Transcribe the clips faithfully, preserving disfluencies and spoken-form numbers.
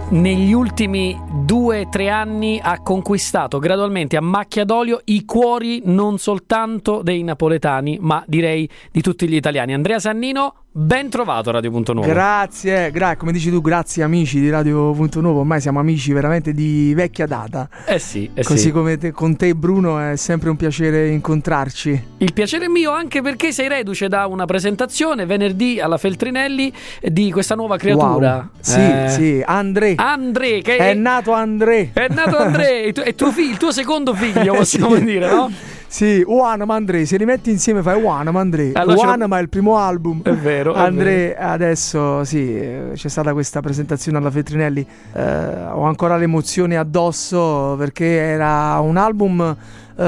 negli ultimi due o tre anni ha conquistato gradualmente a macchia d'olio i cuori non soltanto dei napoletani, ma direi di tutti gli italiani. Andrea Sannino, ben trovato a Radio Punto Nuovo. Grazie, gra- come dici tu, grazie amici di Radio Punto Nuovo, ormai siamo amici veramente di vecchia data. Eh sì, eh Così sì. come te, con te Bruno è sempre un piacere incontrarci. Il piacere è mio, anche perché sei reduce da una presentazione venerdì alla Feltrinelli di questa nuova creatura. Wow. Sì, eh... sì, André. André, che è nato André. È nato André, è, tu- è tuo figlio, il tuo secondo figlio, possiamo sì. dire, no? Sì, Uanama André, se li metti insieme fai Uanama André. Allora Uanama è il primo album. È vero. André, è vero. Adesso sì, c'è stata questa presentazione alla Feltrinelli. Eh, ho ancora le emozioni addosso perché era un album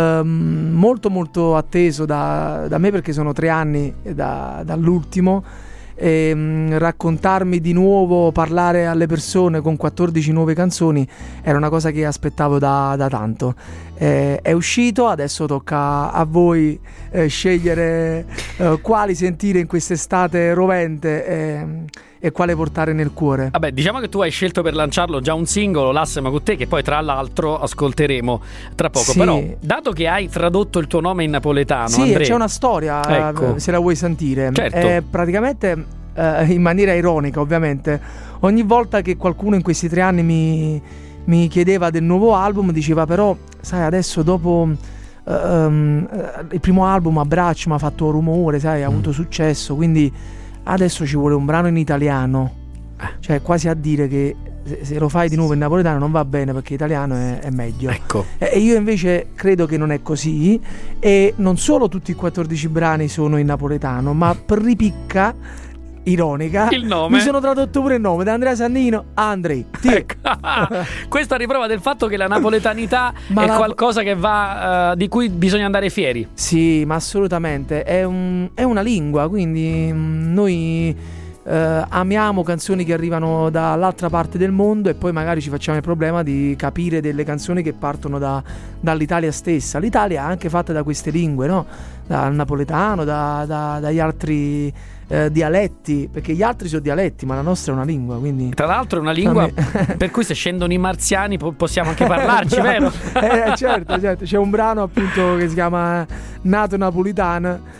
ehm, molto molto atteso da, da me, perché sono tre anni da, dall'ultimo. E, mh, raccontarmi di nuovo, parlare alle persone con quattordici nuove canzoni era una cosa che aspettavo da, da tanto. Eh, è uscito, adesso tocca a voi eh, scegliere eh, quali sentire in quest'estate rovente eh, e quale portare nel cuore. Vabbè, diciamo che tu hai scelto per lanciarlo già un singolo, Lassema con te, che poi tra l'altro ascolteremo tra poco. Sì. Però, dato che hai tradotto il tuo nome in napoletano, sì, André, c'è una storia, ecco. se la vuoi sentire. Certo. È praticamente eh, in maniera ironica, ovviamente, ogni volta che qualcuno in questi tre anni mi, mi chiedeva del nuovo album, diceva però, sai, adesso dopo uh, um, il primo album Abbraccio mi ha fatto rumore, sai, ha avuto successo, quindi adesso ci vuole un brano in italiano. Cioè quasi a dire che se lo fai di nuovo in napoletano non va bene, perché italiano è, è meglio. Ecco. E io invece credo che non è così, e non solo tutti i quattordici brani sono in napoletano, ma per ripicca ironica il nome, mi sono tradotto pure il nome da Andrea Sannino a Andrei. Ecco. Questa è riprova del fatto che la napoletanità ma è la... qualcosa che va uh, di cui bisogna andare fieri. Sì, ma assolutamente è, un, è una lingua, quindi mh, noi Uh, amiamo canzoni che arrivano dall'altra parte del mondo, e poi magari ci facciamo il problema di capire delle canzoni che partono da, dall'Italia stessa. L'Italia è anche fatta da queste lingue, no? Dal napoletano, da, da, dagli altri uh, dialetti, perché gli altri sono dialetti, ma la nostra è una lingua, quindi... Tra l'altro è una lingua per cui se scendono i marziani po- possiamo anche parlarci, vero? eh, certo, certo. C'è un brano appunto che si chiama Nato Napolitana,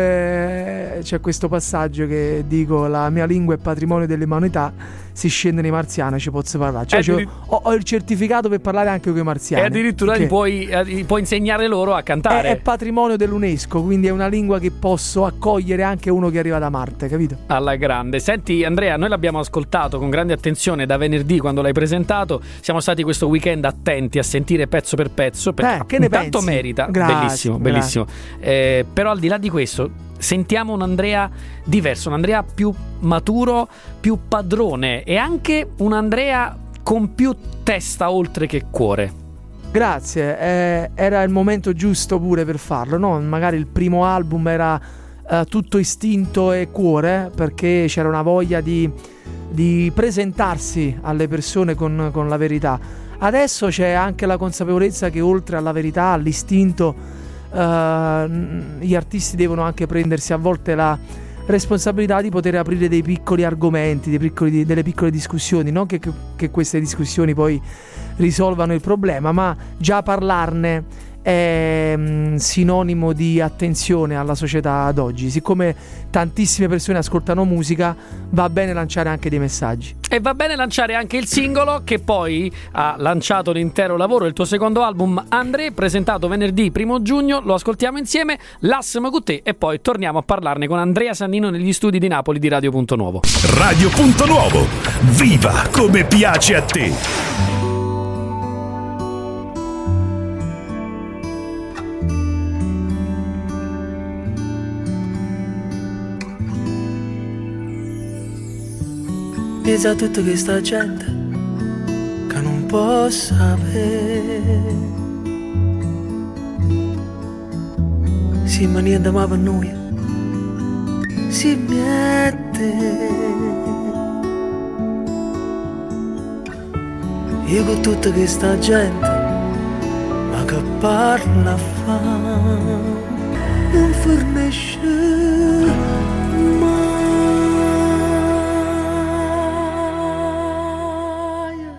dove c'è questo passaggio che dico: la mia lingua è patrimonio dell'umanità, si scende nei marziani ci posso parlare, cioè Addir- ho, ho il certificato per parlare anche con i marziani, e addirittura perché gli puoi, eh, gli puoi insegnare loro a cantare. è, è patrimonio dell'UNESCO, quindi è una lingua che posso accogliere anche uno che arriva da Marte, capito? Alla grande. Senti Andrea, noi l'abbiamo ascoltato con grande attenzione da venerdì quando l'hai presentato, siamo stati questo weekend attenti a sentire pezzo per pezzo, perché eh, che ne tanto pensi? merita. Grazie, bellissimo, grazie. bellissimo. Eh, però al di là di questo sentiamo un Andrea diverso, un Andrea più maturo, più padrone, e anche un Andrea con più testa oltre che cuore. Grazie, eh, era il momento giusto pure per farlo, no? Magari il primo album era eh, tutto istinto e cuore, perché c'era una voglia di, di presentarsi alle persone con, con la verità. Adesso c'è anche la consapevolezza che oltre alla verità, all'istinto, Uh, gli artisti devono anche prendersi a volte la responsabilità di poter aprire dei piccoli argomenti, dei piccoli, delle piccole discussioni, non che, che queste discussioni poi risolvano il problema, ma già parlarne è um, sinonimo di attenzione alla società ad oggi. Siccome tantissime persone ascoltano musica, va bene lanciare anche dei messaggi. E va bene lanciare anche il singolo che poi ha lanciato l'intero lavoro, il tuo secondo album André, presentato venerdì primo giugno. Lo ascoltiamo insieme, Lassema con te, e poi torniamo a parlarne con Andrea Sannino negli studi di Napoli di Radio Punto Nuovo. Radio Punto Nuovo, viva come piace a te. Pensa a tutta questa gente che non può sapere, sì, ma niente ma per noi si mette. Io con tutta questa gente ma che parla fa non fornisce mai.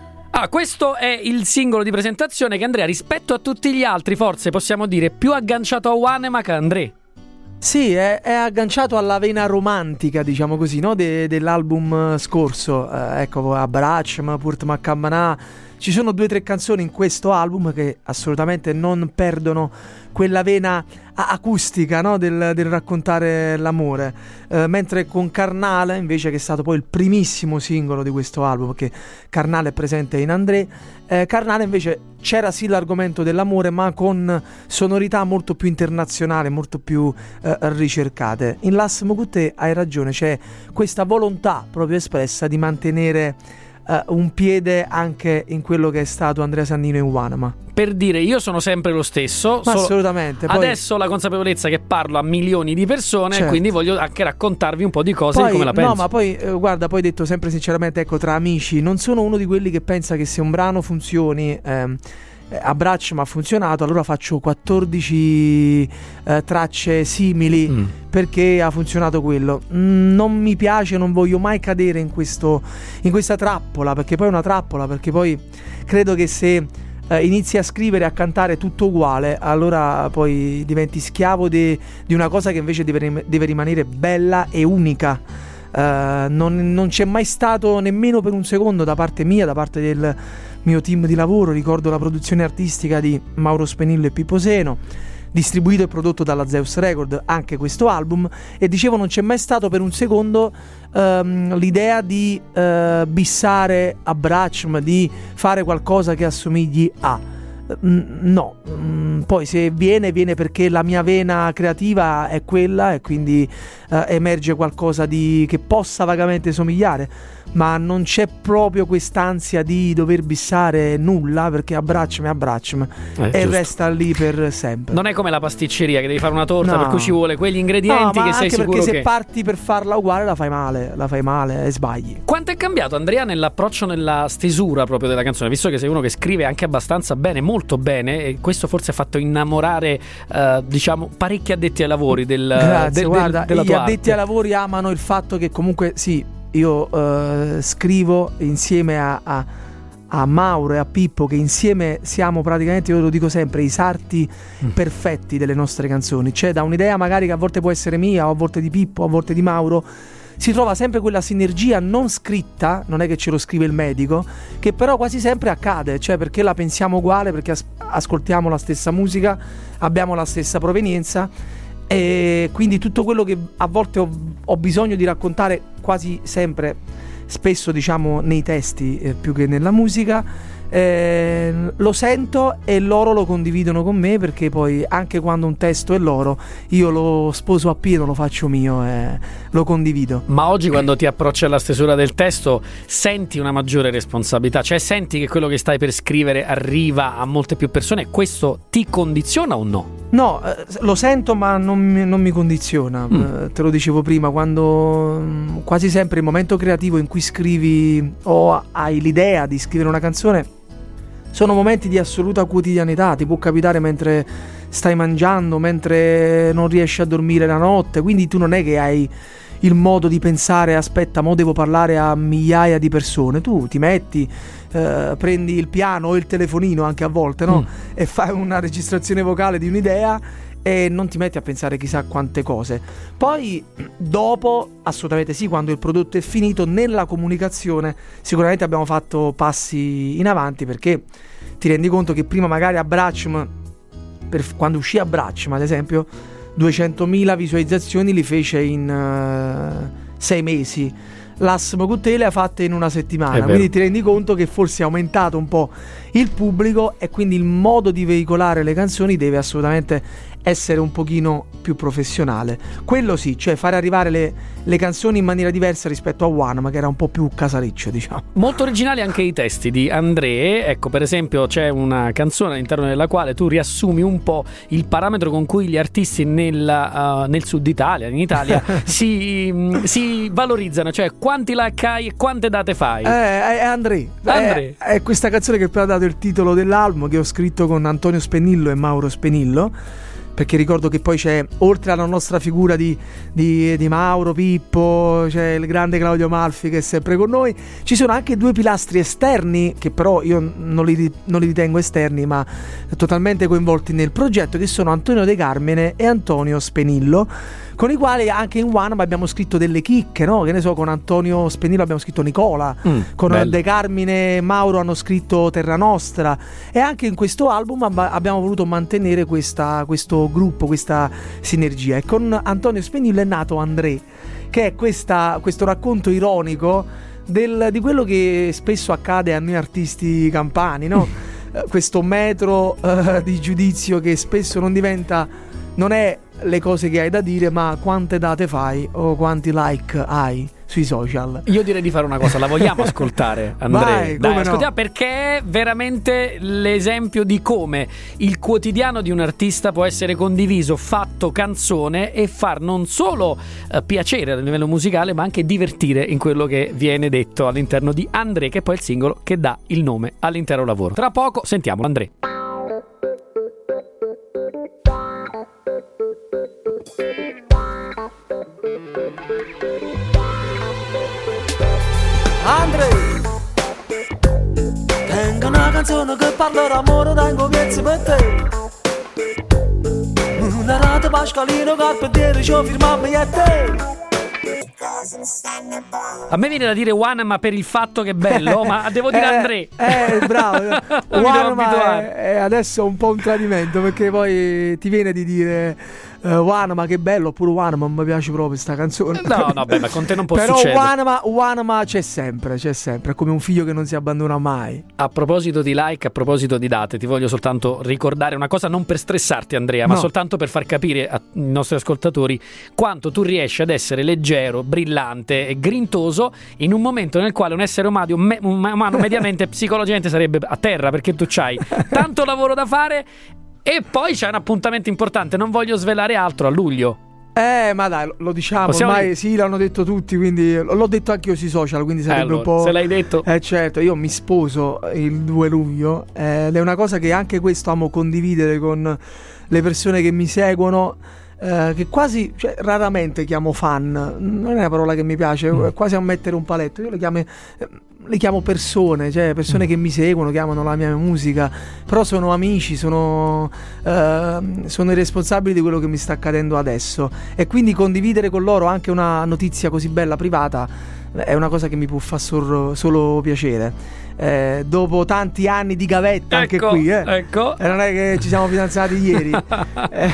Allora, questo è il singolo di presentazione che Andrea, rispetto a tutti gli altri, forse possiamo dire più agganciato a Wanema che a Andrea. Sì, è, è agganciato alla vena romantica, diciamo così, no? De, dell'album scorso. Eh, ecco, Abbracciami, Purt Maccamanà. Ci sono due o tre canzoni in questo album che assolutamente non perdono quella vena acustica, no? del, del raccontare l'amore, eh, mentre con Carnale invece, che è stato poi il primissimo singolo di questo album, perché Carnale è presente in André, eh, Carnale invece c'era sì l'argomento dell'amore, ma con sonorità molto più internazionali, molto più eh, ricercate. In Lass Mogutte hai ragione, c'è questa volontà proprio espressa di mantenere Uh, un piede anche in quello che è stato Andrea Sannino in Wanema. Per dire, io sono sempre lo stesso, ma solo assolutamente. Poi, adesso ho la consapevolezza che parlo a milioni di persone, certo. Quindi voglio anche raccontarvi un po' di cose, poi, di come la penso. No, ma poi eh, guarda, poi detto sempre sinceramente, ecco, tra amici, non sono uno di quelli che pensa che se un brano funzioni, ehm, Abbraccio ma ha funzionato, allora faccio quattordici eh, tracce simili mm. perché ha funzionato quello. Mm, non mi piace, non voglio mai cadere in questo in questa trappola, perché poi è una trappola, perché poi credo che se eh, inizi a scrivere e a cantare tutto uguale, allora poi diventi schiavo de, di una cosa che invece deve, deve rimanere bella e unica. Uh, non, non c'è mai stato nemmeno per un secondo da parte mia, da parte del mio team di lavoro. Ricordo la produzione artistica di Mauro Spenillo e Pippo Seno, distribuito e prodotto dalla Zeus Record anche questo album, e dicevo non c'è mai stato per un secondo um, l'idea di uh, bissare Abbracciami, di fare qualcosa che assomigli a no, poi se viene viene perché la mia vena creativa è quella, e quindi uh, emerge qualcosa di che possa vagamente somigliare, ma non c'è proprio quest'ansia di dover bissare nulla, perché Abbracciami, Abbracciami eh, e giusto. Resta lì per sempre. Non è come la pasticceria che devi fare una torta, no. per cui ci vuole quegli ingredienti, no, che sei sicuro che... perché se parti per farla uguale la fai male, la fai male e sbagli. Quanto è cambiato, Andrea, nell'approccio, nella stesura proprio della canzone, visto che sei uno che scrive anche abbastanza bene, molto bene, e questo forse ha fatto innamorare uh, diciamo parecchi addetti ai lavori del, Grazie, del, guarda, del, della gli tua addetti arte. ai lavori amano il fatto che comunque sì, io uh, scrivo insieme a, a, a Mauro e a Pippo, che insieme siamo praticamente, io lo dico sempre, i sarti mm. perfetti delle nostre canzoni. C'è da un'idea magari che a volte può essere mia, o a volte di Pippo, a volte di Mauro, si trova sempre quella sinergia non scritta, non è che ce lo scrive il medico, che però quasi sempre accade, cioè perché la pensiamo uguale, perché as- ascoltiamo la stessa musica, abbiamo la stessa provenienza, e quindi tutto quello che a volte ho, ho bisogno di raccontare, quasi sempre, spesso diciamo nei testi eh, più che nella musica, eh, lo sento e loro lo condividono con me, perché poi anche quando un testo è loro, io lo sposo appieno, lo faccio mio e lo condivido. Ma oggi, quando ti approcci alla stesura del testo, senti una maggiore responsabilità? Cioè senti che quello che stai per scrivere arriva a molte più persone, e questo ti condiziona o no? No, eh, lo sento, ma non mi, non mi condiziona. Mm. Eh, te lo dicevo prima, quando mh, quasi sempre il momento creativo in cui scrivi o hai l'idea di scrivere una canzone sono momenti di assoluta quotidianità. Ti può capitare mentre stai mangiando, mentre non riesci a dormire la notte, quindi tu non è che hai il modo di pensare aspetta, mo devo parlare a migliaia di persone. Tu ti metti, eh, prendi il piano o il telefonino anche a volte, no? Mm. E fai una registrazione vocale di un'idea e non ti metti a pensare chissà quante cose. Poi dopo, assolutamente sì, quando il prodotto è finito, nella comunicazione sicuramente abbiamo fatto passi in avanti, perché ti rendi conto che prima magari Abbracciami, per, quando uscì Abbracciami ad esempio, duecentomila visualizzazioni li fece in uh, sei mesi. Lass Mogutte le ha fatte in una settimana, quindi ti rendi conto che forse è aumentato un po' il pubblico, e quindi il modo di veicolare le canzoni deve assolutamente essere un pochino più professionale. Quello sì, cioè fare arrivare le, le canzoni in maniera diversa rispetto a Wanema, che era un po' più casareccio, diciamo. Molto originali anche i testi di André. Ecco, per esempio c'è una canzone all'interno della quale tu riassumi un po' il parametro con cui gli artisti nella, uh, nel sud Italia, in Italia si, si valorizzano, cioè quanti like hai e quante date fai. Eh, è André, André. È, è questa canzone che poi ha dato il titolo dell'album, che ho scritto con Antonio Spenillo e Mauro Spenillo, perché ricordo che poi c'è, oltre alla nostra figura di, di, di Mauro Pippo, c'è il grande Claudio Malfi che è sempre con noi, ci sono anche due pilastri esterni che però io non li, non li ritengo esterni ma totalmente coinvolti nel progetto, che sono Antonio De Carmine e Antonio Spenillo, con i quali anche in One abbiamo scritto delle chicche, no? Che ne so, con Antonio Spenillo abbiamo scritto Nicola, mm, con bello. De Carmine e Mauro hanno scritto Terra Nostra, e anche in questo album abbiamo voluto mantenere questa, questo gruppo, questa sinergia. E con Antonio Spenillo è nato André, che è questa, questo racconto ironico del, di quello che spesso accade a noi artisti campani, no? Questo metro uh, di giudizio che spesso non diventa, non è le cose che hai da dire, ma quante date fai o quanti like hai sui social. Io direi di fare una cosa, la vogliamo ascoltare, Andrea? Vai, Dai, come ascoltiamo, no? Perché è veramente l'esempio di come il quotidiano di un artista può essere condiviso, fatto canzone, e far non solo eh, piacere a livello musicale, ma anche divertire in quello che viene detto all'interno di André, che poi è il singolo che dà il nome all'intero lavoro. Tra poco sentiamo André. André, tengo una canzone che parla d'amore, tengo pezzi per te. Una rata pascalino che per dire ci ho firmato a te. A me viene da dire One, ma per il fatto che è bello, ma devo dire eh, André. Eh, bravo. One, ma abituare. è, è adesso un po' un tradimento, perché poi ti viene di dire uh, One, ma che bello, oppure One, ma mi piace proprio sta canzone. No, no, beh, ma con te non può Però succedere. One, ma, One, ma c'è sempre, c'è sempre, è come un figlio che non si abbandona mai. A proposito di like, a proposito di date, ti voglio soltanto ricordare una cosa, non per stressarti Andrea, ma no. soltanto per far capire ai nostri ascoltatori quanto tu riesci ad essere leggero, brillante e grintoso in un momento nel quale un essere umano, me, un umano mediamente psicologicamente sarebbe a terra, perché tu c'hai tanto lavoro da fare e poi c'è un appuntamento importante, non voglio svelare altro, a luglio. Eh, ma dai, lo diciamo, Possiamo ormai dire? sì, l'hanno detto tutti, quindi l'ho detto anche io sui social, quindi sarebbe Eh, allora, un po'... se l'hai detto... Eh certo, io mi sposo il due luglio eh, ed è una cosa che anche questo amo condividere con le persone che mi seguono, eh, che quasi, cioè, raramente chiamo fan, non è una parola che mi piace, mm. quasi a mettere un paletto, io le chiamo... Eh, le chiamo persone, cioè persone mm. che mi seguono, che amano la mia musica, però sono amici, sono, eh, sono i responsabili di quello che mi sta accadendo adesso, e quindi condividere con loro anche una notizia così bella privata è una cosa che mi può far solo, solo piacere. Eh, dopo tanti anni di gavetta, anche ecco, qui eh. ecco. E non è che ci siamo fidanzati ieri. eh,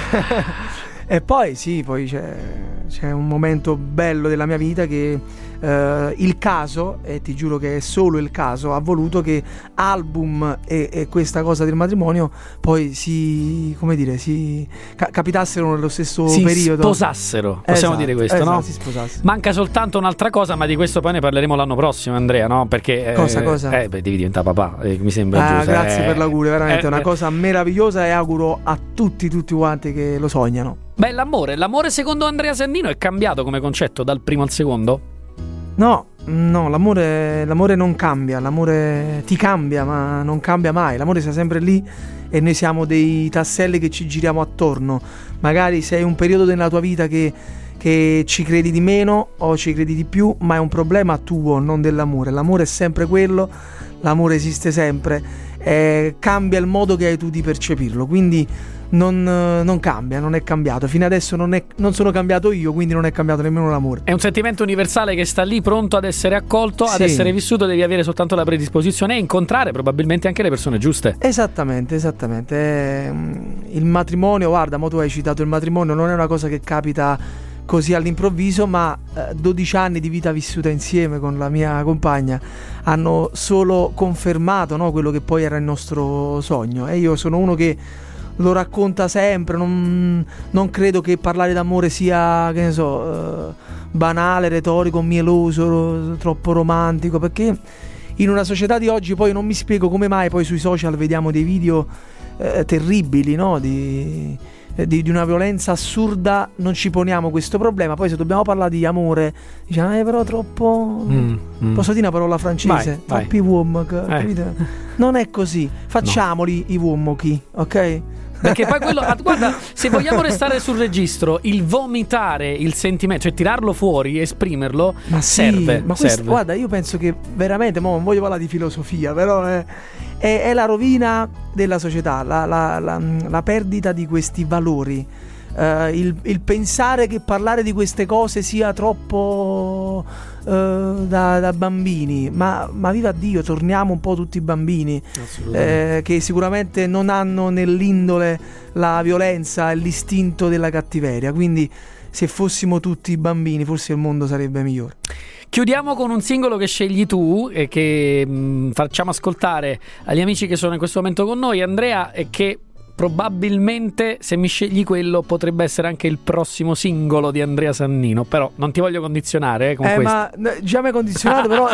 e poi sì, poi c'è, c'è un momento bello della mia vita che Uh, il caso, e ti giuro che è solo il caso, ha voluto che album e, e questa cosa del matrimonio poi si, come dire, si ca- capitassero nello stesso si periodo, sposassero, possiamo esatto, dire questo, esatto, no? si sposassero. Manca soltanto un'altra cosa, ma di questo poi ne parleremo l'anno prossimo, Andrea, no? Perché cosa, eh, cosa? Eh, beh, devi diventare papà, eh, mi sembra ah, giusto. grazie eh, per l'augurio, veramente è eh, una eh. cosa meravigliosa, e auguro a tutti tutti quanti che lo sognano. Beh, l'amore, l'amore secondo Andrea Sannino è cambiato come concetto dal primo al secondo? No, no, l'amore, l'amore non cambia, l'amore ti cambia, ma non cambia mai. L'amore sta sempre lì e noi siamo dei tasselli che ci giriamo attorno. Magari sei un periodo della tua vita che, che ci credi di meno o ci credi di più, ma è un problema tuo, non dell'amore. L'amore è sempre quello, l'amore esiste sempre, eh, cambia il modo che hai tu di percepirlo, quindi non, non cambia, non è cambiato. Fino adesso non, è, non sono cambiato io, quindi non è cambiato nemmeno l'amore. È un sentimento universale che sta lì pronto ad essere accolto, Sì. ad essere vissuto, devi avere soltanto la predisposizione e incontrare probabilmente anche le persone giuste. Esattamente, esattamente. Eh, il matrimonio, guarda, mo tu hai citato il matrimonio, non è una cosa che capita così all'improvviso, ma eh, dodici anni di vita vissuta insieme con la mia compagna hanno solo confermato, no, quello che poi era il nostro sogno. E io sono uno che lo racconta sempre, non, non credo che parlare d'amore sia, che ne so, eh, banale, retorico, mieloso, troppo romantico, perché in una società di oggi poi non mi spiego come mai poi sui social vediamo dei video eh, terribili, no? Di, di, di una violenza assurda, non ci poniamo questo problema. Poi se dobbiamo parlare di amore diciamo eh, però troppo mm, mm. posso dire una parola francese? Vai, Troppi uom, eh. capite? Non è così, facciamoli no. i uommochi, ok? Perché poi quello, guarda, se vogliamo restare sul registro, il vomitare il sentimento, cioè tirarlo fuori, esprimerlo, ma sì, serve. Ma questo, serve. guarda, io penso che veramente, mo non voglio parlare di filosofia, però è, è, è la rovina della società, la, la, la, la perdita di questi valori. Uh, il, il pensare che parlare di queste cose sia troppo uh, da, da bambini, ma, ma viva Dio, torniamo un po' tutti bambini, eh, che sicuramente non hanno nell'indole la violenza e l'istinto della cattiveria, quindi se fossimo tutti bambini forse il mondo sarebbe migliore. Chiudiamo con un singolo che scegli tu e che mh, facciamo ascoltare agli amici che sono in questo momento con noi, Andrea, e che probabilmente, se mi scegli quello, potrebbe essere anche il prossimo singolo di Andrea Sannino. Però non ti voglio condizionare eh, con eh, questo. Ma già mi hai condizionato, però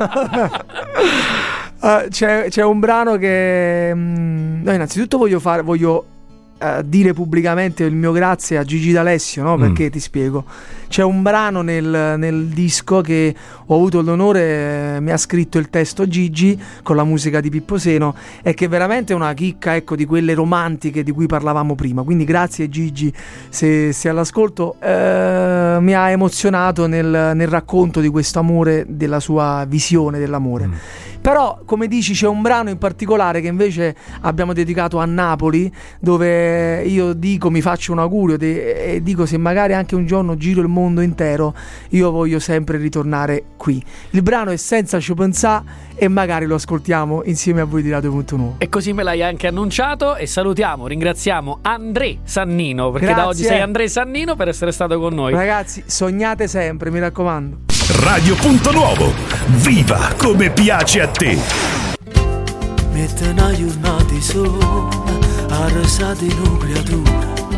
uh, c'è, c'è un brano che mh, no, innanzitutto voglio fare voglio uh, dire pubblicamente il mio grazie a Gigi D'Alessio, no? Perché mm. ti spiego, c'è un brano nel, nel disco che ho avuto l'onore, eh, mi ha scritto il testo Gigi con la musica di Pippo Seno, e che è veramente una chicca, ecco, di quelle romantiche di cui parlavamo prima. Quindi grazie Gigi se, se all'ascolto. Eh, mi ha emozionato nel, nel racconto di questo amore, della sua visione dell'amore. Mm. Però, come dici, c'è un brano in particolare che invece abbiamo dedicato a Napoli, dove io dico, mi faccio un augurio de- e dico, se magari anche un giorno giro il mondo intero, io voglio sempre ritornare qui. Il brano è Senza ci pensà e magari lo ascoltiamo insieme a voi di Radio Punto Nuovo. E così me l'hai anche annunciato, e salutiamo, ringraziamo Andrea Sannino, perché Grazie. Da oggi sei Andrea Sannino, per essere stato con noi. Ragazzi, sognate sempre, mi raccomando. Radio Punto Nuovo, viva come piace a te. Mette una giornata sola, arrasata in un creatura,